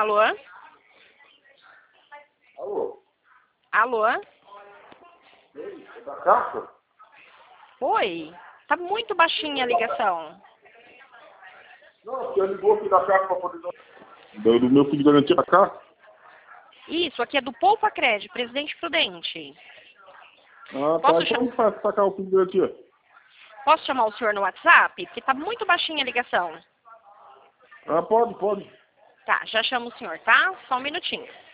Alô? Alô? Alô? Ei, é da Caixa? Oi? Tá muito baixinha a ligação. Não, você ligou aqui da Caixa para poder dar... Do meu filho de garantia da Caixa? Isso, aqui é do Poupa Crédito, Presidente Prudente. Ah, tá. Posso E como faz para sacar o filho de garantia? Posso chamar o senhor no WhatsApp? Porque tá muito baixinha a ligação. Ah, pode. Tá, já chamo o senhor, tá? Só um minutinho.